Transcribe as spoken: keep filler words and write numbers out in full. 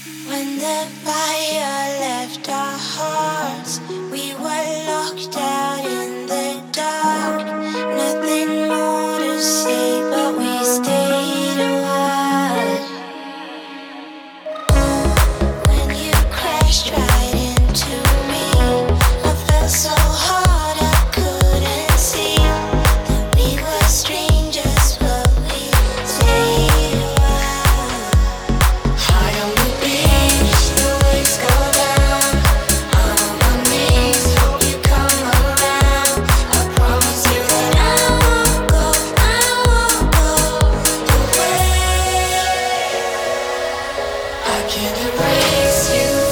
When the fire left our hearts, we were locked out in the dark. Nothing more to say, but we stayed a while. When you crashed right into me, I felt so hard I couldn't see that we were strangers, but we stayed a while. High on the beach, the waves go down. I'm on my knees, hope you come around. I promise you that I won't go, I won't go away. I can't erase you.